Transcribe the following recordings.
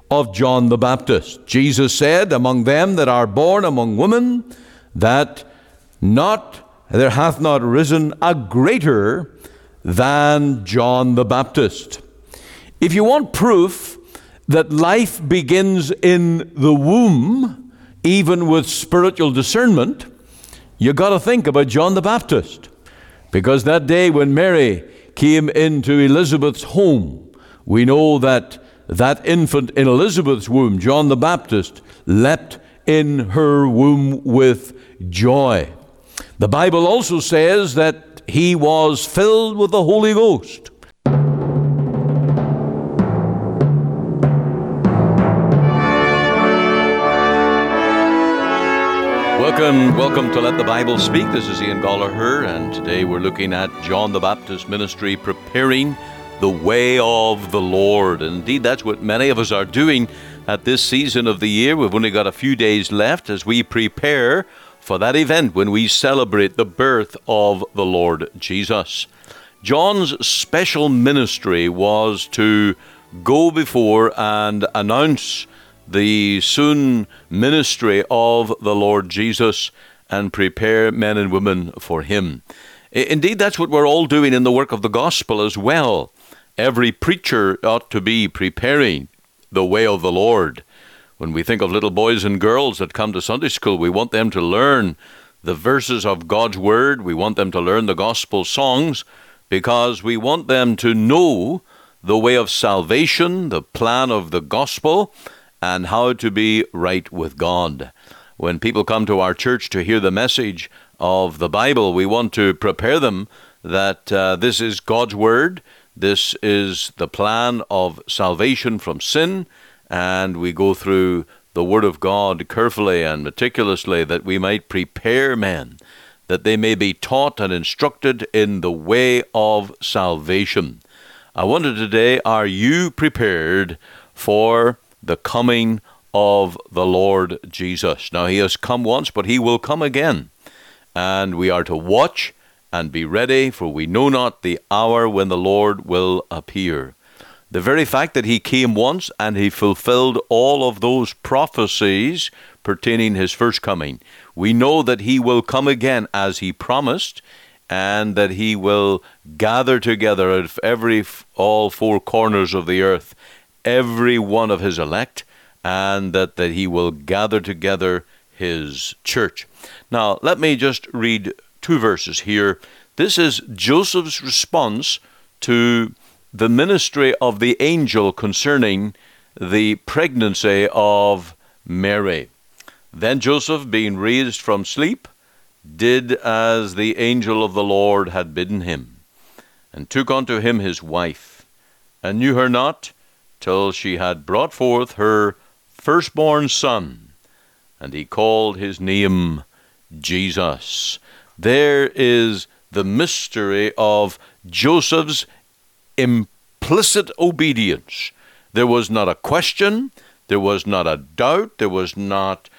of John the Baptist. Jesus said, among them that are born among women, that there hath not risen a greater than John the Baptist. If you want proof that life begins in the womb, even with spiritual discernment, you got to think about John the Baptist. Because that day when Mary came into Elizabeth's home, we know that that infant in Elizabeth's womb, John the Baptist, leapt in her womb with joy. The Bible also says that he was filled with the Holy Ghost. Welcome to Let the Bible Speak. This is Ian Gallagher, and today we're looking at John the Baptist ministry, preparing the way of the Lord. And indeed, that's what many of us are doing at this season of the year. We've only got a few days left as we prepare for that event when we celebrate the birth of the Lord Jesus. John's special ministry was to go before and announce the soon ministry of the Lord Jesus and prepare men and women for him. Indeed, that's what we're all doing in the work of the gospel as well. Every preacher ought to be preparing the way of the Lord. When we think of little boys and girls that come to Sunday school, we want them to learn the verses of God's Word. We want them to learn the gospel songs because we want them to know the way of salvation, the plan of the gospel, and how to be right with God. When people come to our church to hear the message of the Bible, we want to prepare them that this is God's Word, this is the plan of salvation from sin, and we go through the Word of God carefully and meticulously that we might prepare men, that they may be taught and instructed in the way of salvation. I wonder today, are you prepared for the coming of the Lord Jesus? Now, he has come once, but he will come again. And we are to watch and be ready, for we know not the hour when the Lord will appear. The very fact that he came once and he fulfilled all of those prophecies pertaining his first coming, we know that he will come again as he promised, and that he will gather together out of all four corners of the earth every one of his elect, and that he will gather together his church. Now, let me just read two verses here. This is Joseph's response to the ministry of the angel concerning the pregnancy of Mary. Then Joseph, being raised from sleep, did as the angel of the Lord had bidden him, and took unto him his wife, and knew her not till she had brought forth her firstborn son, and he called his name Jesus. There is the mystery of Joseph's implicit obedience. There was not a question, there was not a doubt, there was not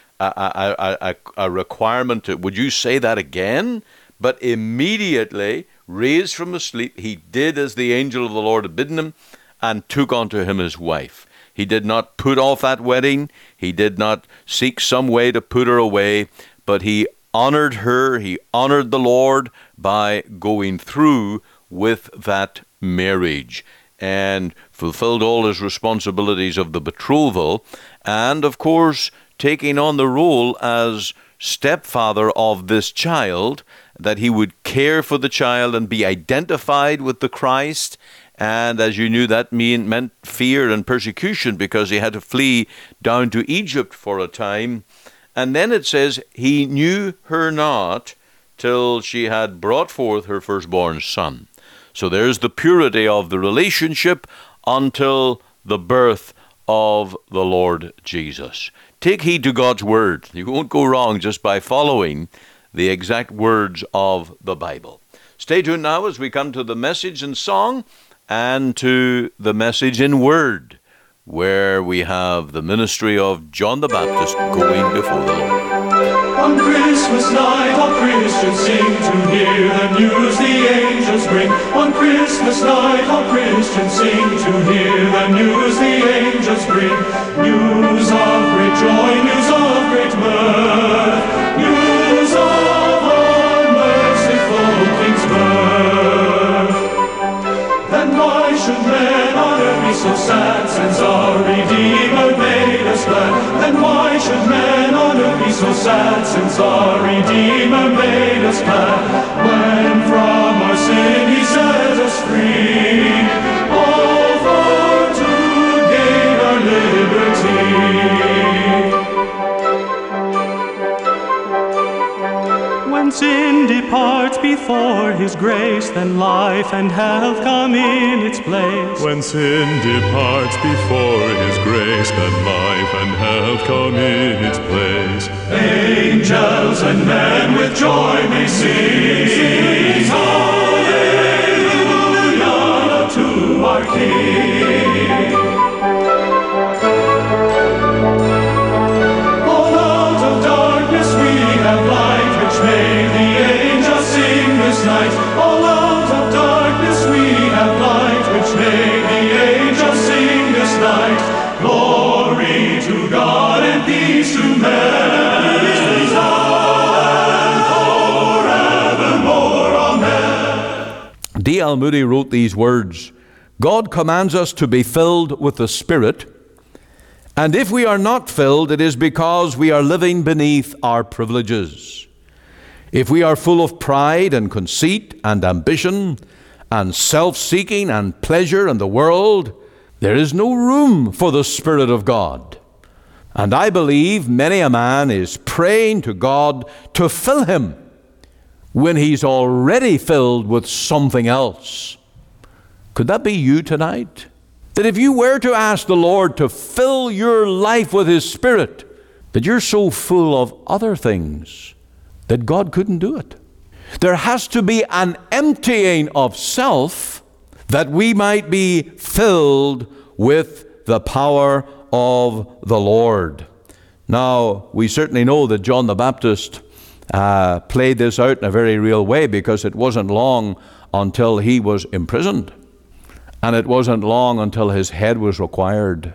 a requirement to, would you say that again? But immediately, raised from the sleep, he did as the angel of the Lord had bidden him, and took unto him his wife. He did not put off that wedding. He did not seek some way to put her away, but he honored her. He honored the Lord by going through with that marriage and fulfilled all his responsibilities of the betrothal, and of course taking on the role as stepfather of this child, that he would care for the child and be identified with the Christ. And as you knew, that meant fear and persecution, because he had to flee down to Egypt for a time. And then it says, he knew her not till she had brought forth her firstborn son. So there's the purity of the relationship until the birth of the Lord Jesus. Take heed to God's word. You won't go wrong just by following the exact words of the Bible. Stay tuned now as we come to the message in song and to the message in word, where we have the ministry of John the Baptist going before the Lord. On Christmas night all Christians sing to hear the news the angels bring. On Christmas night all Christians sing to hear the news the angels bring. joy, news of great mirth, news of our merciful King's birth. Then why should men on earth be so sad, since our Redeemer made us glad? Then why should men on earth be so sad, since our Redeemer made us glad? When from our sin he set us free, all for to gain our liberty. When sin departs before his grace, then life and health come in its place. When sin departs before his grace, then life and health come in its place. Angels and men with joy may sing, hallelujah to our King. All out of darkness we have light, which made the angels sing this night. All out of darkness we have light, which made the angels sing this night. Glory to God and peace to men. D.L. Moody wrote these words: God commands us to be filled with the Spirit, and if we are not filled, it is because we are living beneath our privileges. If we are full of pride and conceit and ambition and self-seeking and pleasure in the world, there is no room for the Spirit of God. And I believe many a man is praying to God to fill him when he's already filled with something else. Could that be you tonight? That if you were to ask the Lord to fill your life with His Spirit, that you're so full of other things that God couldn't do it. There has to be an emptying of self that we might be filled with the power of the Lord. Now, we certainly know that John the Baptist played this out in a very real way, because it wasn't long until he was imprisoned, and it wasn't long until his head was required,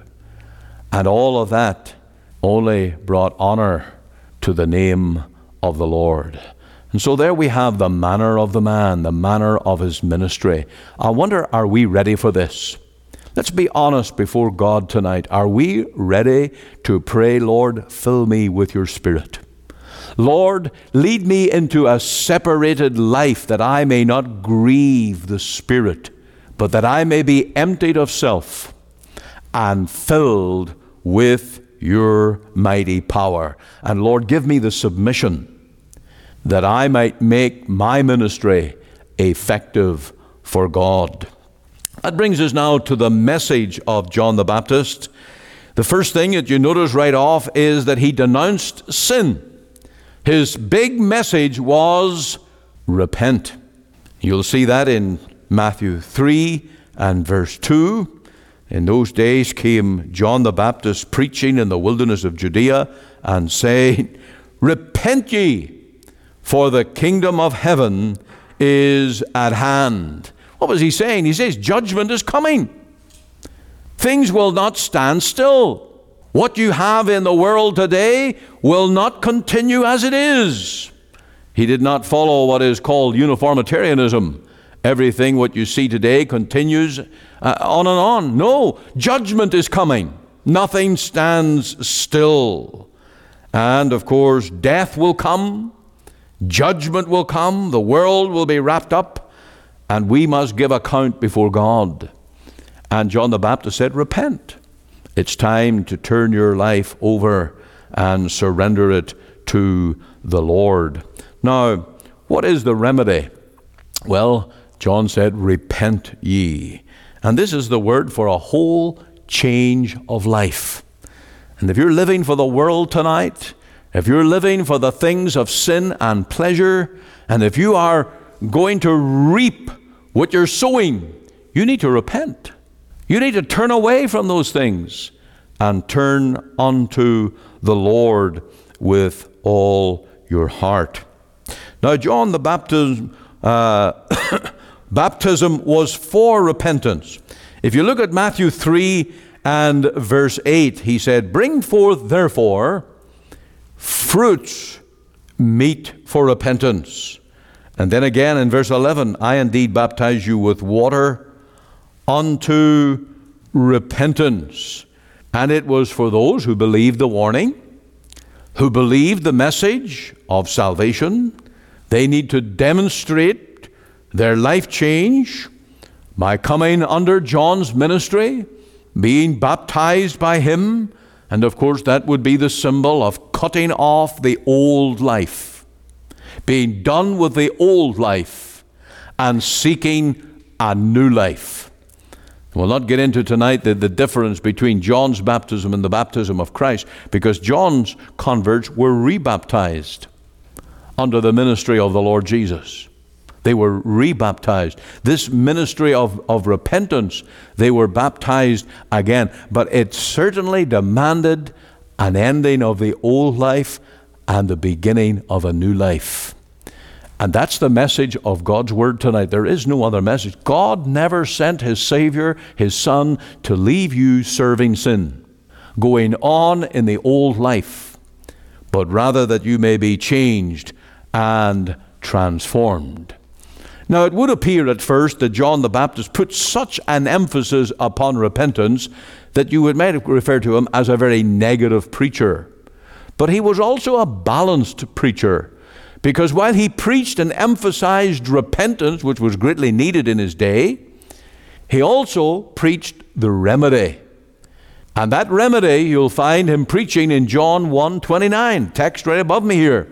and all of that only brought honor to the name of the Lord. And so there we have the manner of the man, the manner of his ministry. I wonder, are we ready for this? Let's be honest before God tonight. Are we ready to pray, Lord, fill me with your Spirit? Lord, lead me into a separated life, that I may not grieve the Spirit, but that I may be emptied of self and filled with your mighty power. And Lord, give me the submission that I might make my ministry effective for God. That brings us now to the message of John the Baptist. The first thing that you notice right off is that he denounced sin. His big message was repent. You'll see that in Matthew 3 and verse 2. In those days came John the Baptist preaching in the wilderness of Judea and saying, repent ye, for the kingdom of heaven is at hand. What was he saying? He says judgment is coming. Things will not stand still. What you have in the world today will not continue as it is. He did not follow what is called uniformitarianism. Everything what you see today continues on and on. No, judgment is coming. Nothing stands still. And of course, death will come. Judgment will come. The world will be wrapped up. And we must give account before God. And John the Baptist said, repent. It's time to turn your life over and surrender it to the Lord. Now, what is the remedy? Well, John said, repent ye. And this is the word for a whole change of life. And if you're living for the world tonight, if you're living for the things of sin and pleasure, and if you are going to reap what you're sowing, you need to repent. You need to turn away from those things and turn unto the Lord with all your heart. Now, John the baptism was for repentance. If you look at Matthew 3 and verse 8, he said, "Bring forth therefore fruits meet for repentance." And then again in verse 11, "I indeed baptize you with water unto repentance." And it was for those who believed the warning, who believed the message of salvation. They need to demonstrate their life change by coming under John's ministry, being baptized by him. And of course that would be the symbol of cutting off the old life, being done with the old life and seeking a new life. We'll not get into tonight the difference between John's baptism and the baptism of Christ, because John's converts were rebaptized under the ministry of the Lord Jesus. They were rebaptized. This ministry of repentance, they were baptized again. But it certainly demanded an ending of the old life and the beginning of a new life. And that's the message of God's Word tonight. There is no other message. God never sent His Savior, His Son, to leave you serving sin, going on in the old life, but rather that you may be changed and transformed. Now, it would appear at first that John the Baptist put such an emphasis upon repentance that you might refer to him as a very negative preacher. But he was also a balanced preacher, because while he preached and emphasized repentance, which was greatly needed in his day, he also preached the remedy. And that remedy you'll find him preaching in John 1:29, text right above me here.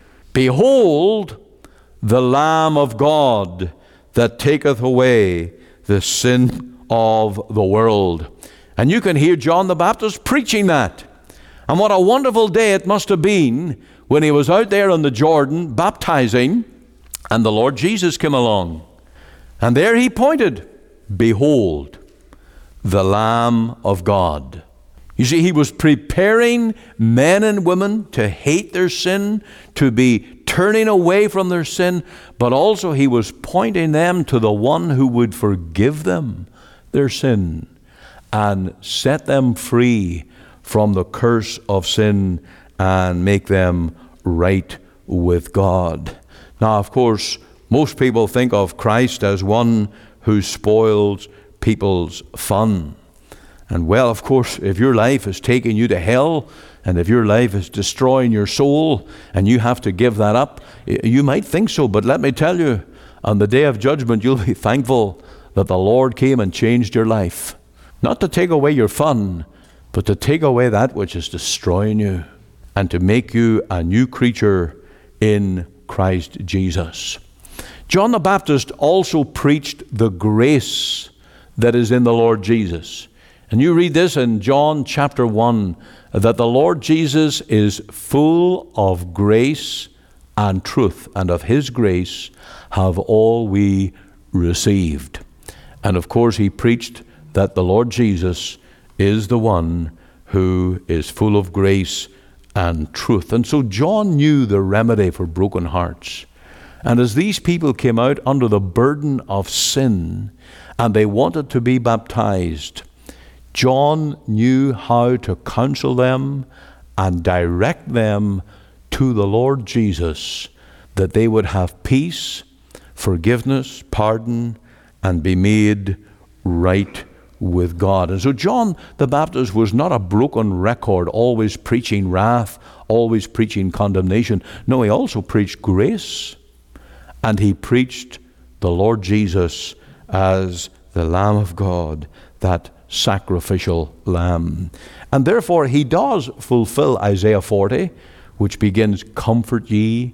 "Behold, the Lamb of God that taketh away the sin of the world." And you can hear John the Baptist preaching that. And what a wonderful day it must have been when he was out there on the Jordan baptizing, and the Lord Jesus came along. And there he pointed, "Behold, the Lamb of God." You see, he was preparing men and women to hate their sin, to be turning away from their sin, but also he was pointing them to the one who would forgive them their sin and set them free from the curse of sin and make them right with God. Now, of course, most people think of Christ as one who spoils people's fun. And well, of course, if your life is taking you to hell, and if your life is destroying your soul, and you have to give that up, you might think so. But let me tell you, on the day of judgment, you'll be thankful that the Lord came and changed your life. Not to take away your fun, but to take away that which is destroying you, and to make you a new creature in Christ Jesus. John the Baptist also preached the grace that is in the Lord Jesus. And you read this in John chapter 1, that the Lord Jesus is full of grace and truth, and of His grace have all we received. And of course he preached that the Lord Jesus is the one who is full of grace and truth. And so John knew the remedy for broken hearts. And as these people came out under the burden of sin and they wanted to be baptized, John knew how to counsel them and direct them to the Lord Jesus, that they would have peace, forgiveness, pardon, and be made right with God. And so John the Baptist was not a broken record, always preaching wrath, always preaching condemnation. No, he also preached grace, and he preached the Lord Jesus as the Lamb of God, that sacrificial lamb. And therefore he does fulfill Isaiah 40, which begins, comfort ye,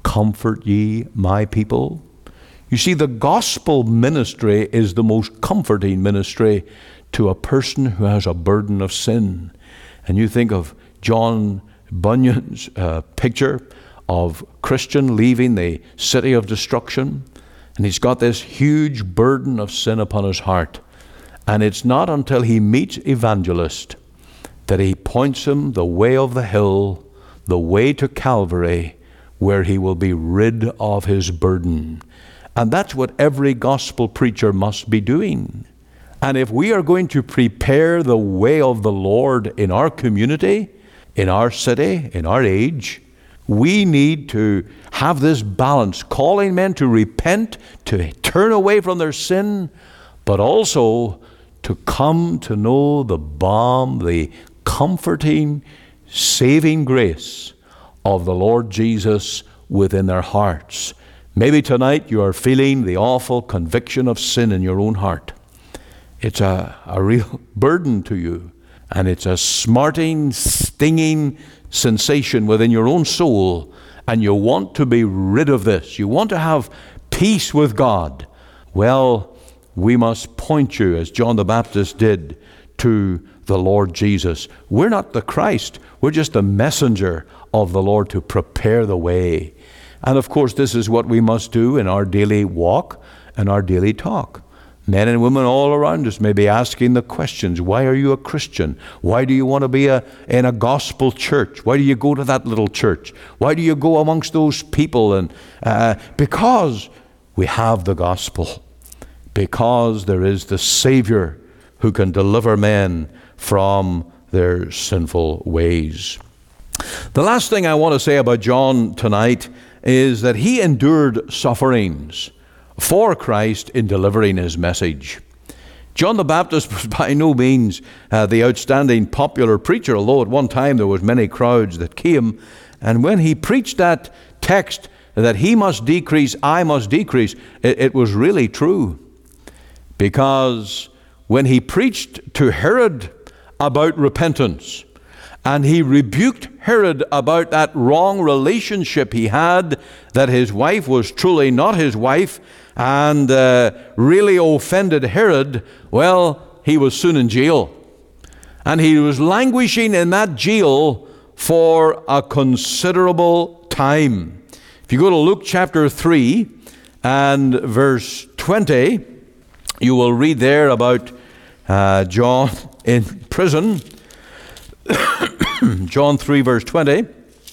my people." You see, the gospel ministry is the most comforting ministry to a person who has a burden of sin. And you think of John Bunyan's picture of Christian leaving the city of destruction, and he's got this huge burden of sin upon his heart. And it's not until he meets Evangelist that he points him the way of the hill, the way to Calvary, where he will be rid of his burden. And that's what every gospel preacher must be doing. And if we are going to prepare the way of the Lord in our community, in our city, in our age, we need to have this balance, calling men to repent, to turn away from their sin, but also to come to know the balm, the comforting, saving grace of the Lord Jesus within their hearts. Maybe tonight you are feeling the awful conviction of sin in your own heart. It's a real burden to you, and it's a smarting, stinging sensation within your own soul, and you want to be rid of this. You want to have peace with God. Well, we must point you, as John the Baptist did, to the Lord Jesus. We're not the Christ. We're just the messenger of the Lord to prepare the way. And of course, this is what we must do in our daily walk and our daily talk. Men and women all around us may be asking the questions, why are you a Christian? Why do you want to be in a gospel church? Why do you go to that little church? Why do you go amongst those people? And because we have the gospel. Because there is the Savior who can deliver men from their sinful ways. The last thing I want to say about John tonight is that he endured sufferings for Christ in delivering his message. John the Baptist was by no means the outstanding popular preacher, although at one time there was many crowds that came. And when he preached that text that he must decrease, I must decrease, it was really true. Because when he preached to Herod about repentance, and he rebuked Herod about that wrong relationship he had, that his wife was truly not his wife, and really offended Herod, well, he was soon in jail. And he was languishing in that jail for a considerable time. If you go to Luke chapter 3 and verse 20, you will read there about John in prison. John 3 verse 20.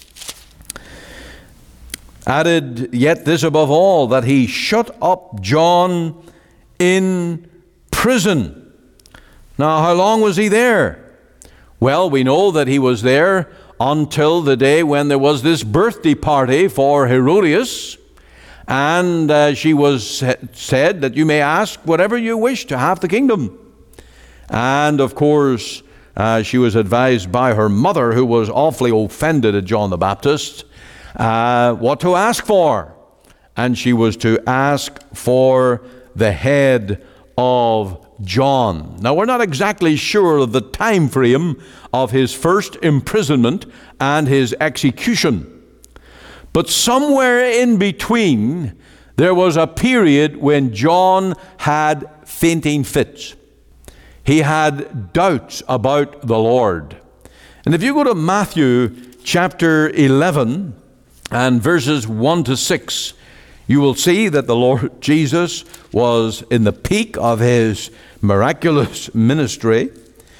Added yet this above all, that he shut up John in prison. Now, how long was he there? Well, we know that he was there until the day when there was this birthday party for Herodias. And she was said that you may ask whatever you wish to have the kingdom. And of course, she was advised by her mother, who was awfully offended at John the Baptist, what to ask for. And she was to ask for the head of John. Now, we're not exactly sure of the time frame of his first imprisonment and his execution. But somewhere in between, there was a period when John had fainting fits. He had doubts about the Lord. And if you go to Matthew chapter 11 and verses 1 to 6, you will see that the Lord Jesus was in the peak of his miraculous ministry.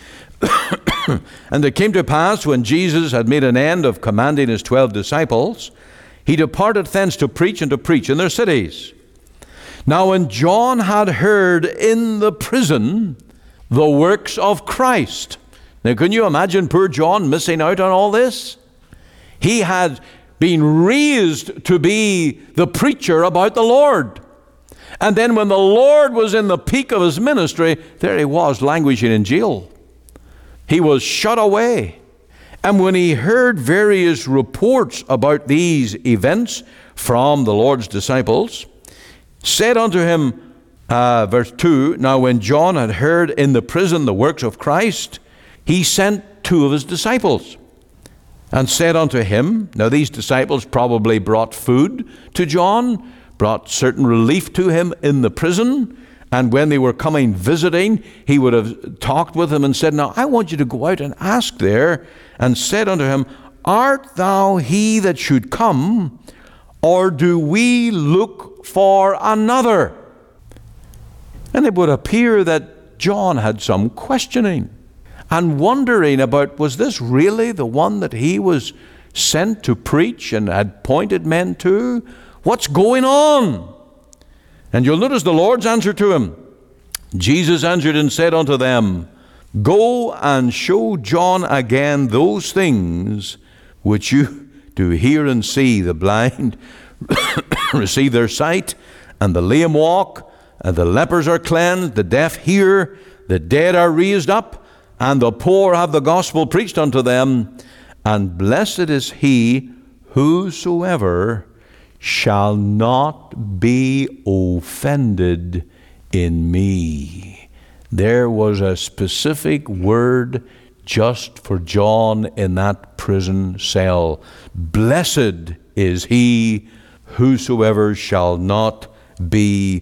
And it came to pass, when Jesus had made an end of commanding his 12 disciples, he departed thence to preach in their cities. Now when John had heard in the prison the works of Christ. Now can you imagine poor John missing out on all this? He had been raised to be the preacher about the Lord. And then when the Lord was in the peak of his ministry, there he was languishing in jail. He was shut away. And when he heard various reports about these events from the Lord's disciples, said unto him, verse 2, now when John had heard in the prison the works of Christ, he sent 2 of his disciples, and said unto him, now these disciples probably brought food to John, brought certain relief to him in the prison, and when they were coming visiting, he would have talked with them and said, now I want you to go out and ask there, and said unto him, art thou he that should come, or do we look for another? And it would appear that John had some questioning and wondering about, was this really the one that he was sent to preach and had pointed men to? What's going on? And you'll notice the Lord's answer to him. Jesus answered and said unto them, Go and show John again those things which you do hear and see. The blind receive their sight, and the lame walk, and the lepers are cleansed, the deaf hear, the dead are raised up, and the poor have the gospel preached unto them. And blessed is he whosoever shall not be offended in me. There was a specific word just for John in that prison cell. Blessed is he whosoever shall not be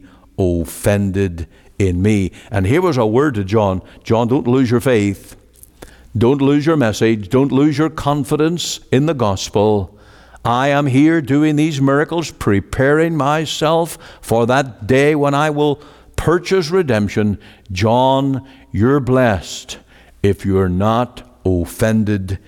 offended in me. And here was a word to John. John, don't lose your faith. Don't lose your message. Don't lose your confidence in the gospel. I am here doing these miracles, preparing myself for that day when I will purchase redemption. John, you're blessed if you're not offended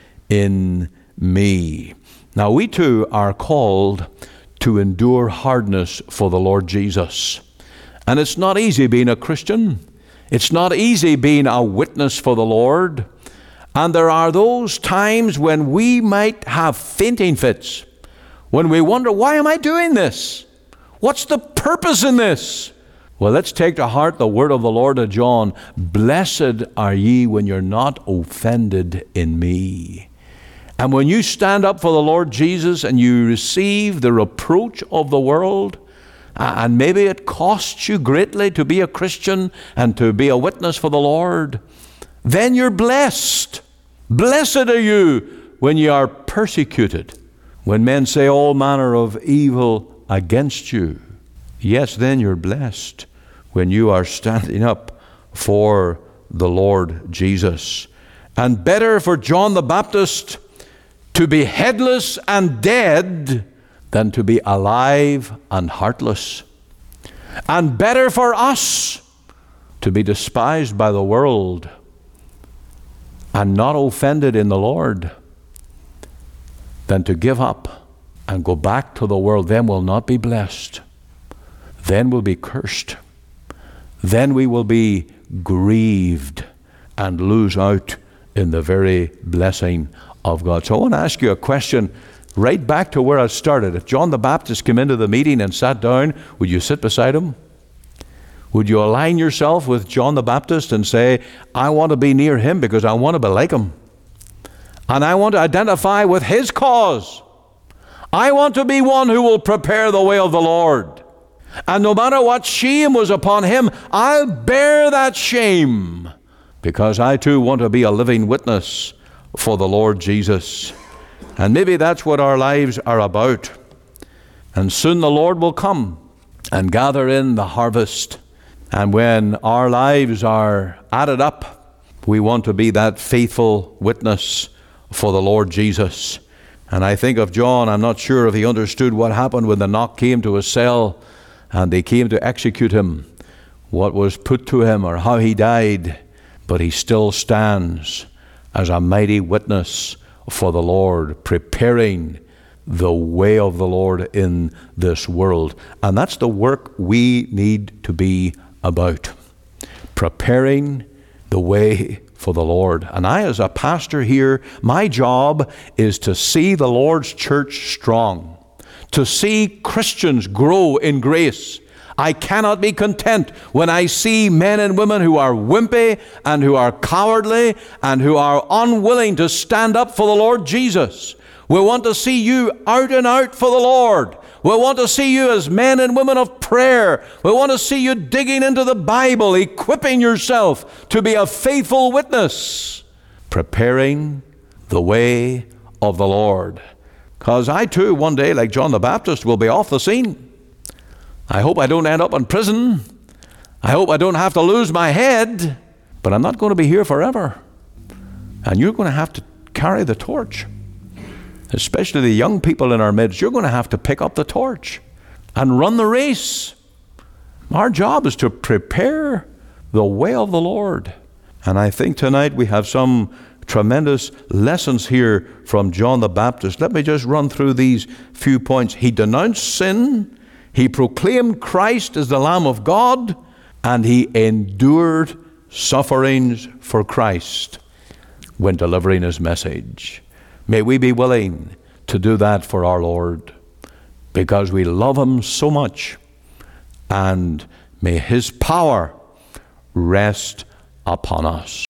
in me. Now, we too are called to endure hardness for the Lord Jesus. And it's not easy being a Christian. It's not easy being a witness for the Lord. And there are those times when we might have fainting fits, when we wonder, why am I doing this? What's the purpose in this? Well, let's take to heart the word of the Lord to John. Blessed are ye when you're not offended in me. And when you stand up for the Lord Jesus and you receive the reproach of the world, and maybe it costs you greatly to be a Christian and to be a witness for the Lord, then you're blessed. Blessed are you when you are persecuted, when men say all manner of evil against you. Yes, then you're blessed when you are standing up for the Lord Jesus. And better for John the Baptist to be headless and dead than to be alive and heartless. And better for us to be despised by the world and not offended in the Lord than to give up and go back to the world. Then we'll not be blessed. Then we'll be cursed. Then we will be grieved and lose out in the very blessing of God. So I want to ask you a question right back to where I started. If John the Baptist came into the meeting and sat down, would you sit beside him? Would you align yourself with John the Baptist and say, I want to be near him because I want to be like him. And I want to identify with his cause. I want to be one who will prepare the way of the Lord. And no matter what shame was upon him, I'll bear that shame because I too want to be a living witness for the Lord Jesus. And maybe that's what our lives are about. And soon the Lord will come and gather in the harvest. And when our lives are added up, we want to be that faithful witness for the Lord Jesus. And I think of John. I'm not sure if he understood what happened when the knock came to his cell and they came to execute him, what was put to him or how he died. But he still stands as a mighty witness for the Lord, preparing the way of the Lord in this world. And that's the work we need to be about, preparing the way for the Lord. And I, as a pastor here, my job is to see the Lord's church strong, to see Christians grow in grace. I cannot be content when I see men and women who are wimpy and who are cowardly and who are unwilling to stand up for the Lord Jesus. We want to see you out and out for the Lord. We want to see you as men and women of prayer. We want to see you digging into the Bible, equipping yourself to be a faithful witness, preparing the way of the Lord. Because I too, one day, like John the Baptist, will be off the scene. I hope I don't end up in prison. I hope I don't have to lose my head. But I'm not going to be here forever. And you're going to have to carry the torch. Especially the young people in our midst. You're going to have to pick up the torch and run the race. Our job is to prepare the way of the Lord. And I think tonight we have some tremendous lessons here from John the Baptist. Let me just run through these few points. He denounced sin. He proclaimed Christ as the Lamb of God. and he endured sufferings for Christ when delivering his message. May we be willing to do that for our Lord, because we love him so much, and may his power rest upon us.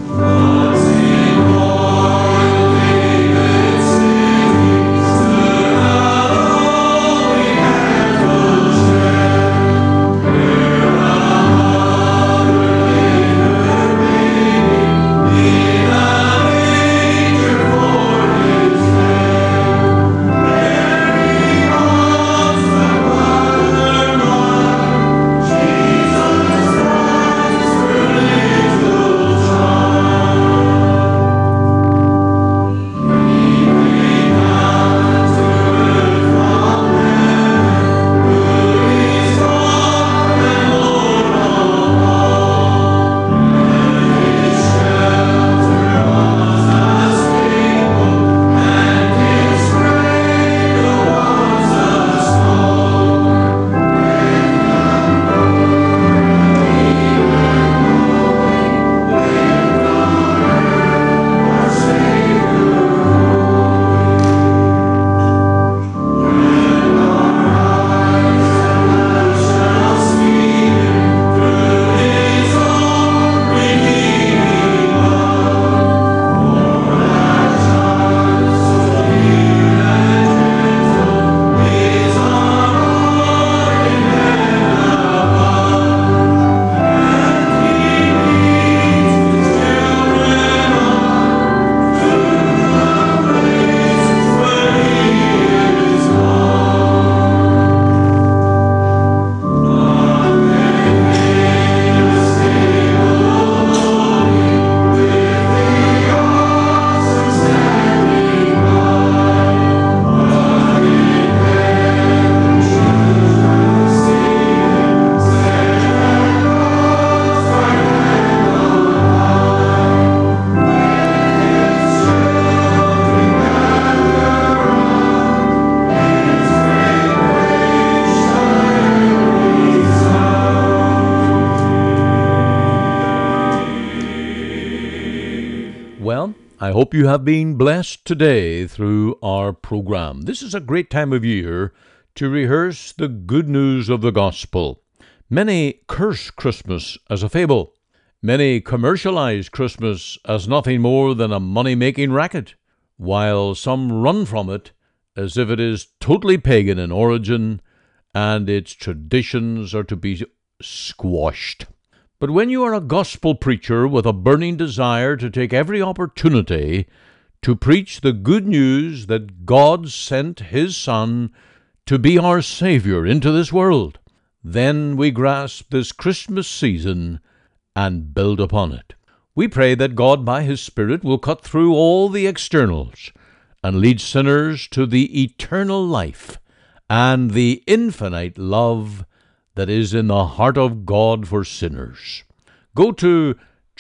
Well, I hope you have been blessed today through our program. This is a great time of year to rehearse the good news of the gospel. Many curse Christmas as a fable. Many commercialize Christmas as nothing more than a money-making racket, while some run from it as if it is totally pagan in origin and its traditions are to be squashed. But when you are a gospel preacher with a burning desire to take every opportunity to preach the good news that God sent His Son to be our Savior into this world, then we grasp this Christmas season and build upon it. We pray that God by His Spirit will cut through all the externals and lead sinners to the eternal life and the infinite love that is in the heart of God for sinners. Go to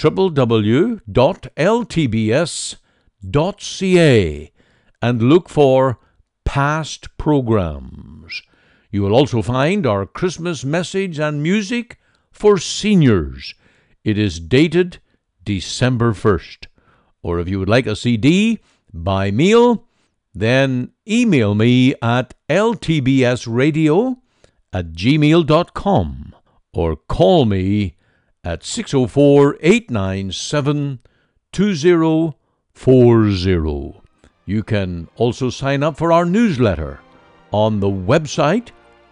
www.ltbs.ca and look for past programs. You will also find our Christmas message and music for seniors. It is dated December 1st. Or if you would like a CD by mail, then email me at ltbsradio@gmail.com or call me at 604-897-2040. You can also sign up for our newsletter on the website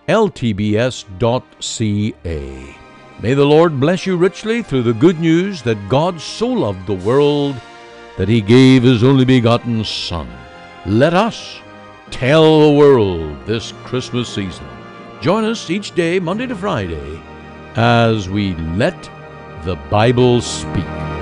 ltbs.ca. May the Lord bless you richly through the good news that God so loved the world that He gave His only begotten Son. Let us tell the world this Christmas season. Join us each day, Monday to Friday, as we let the Bible speak.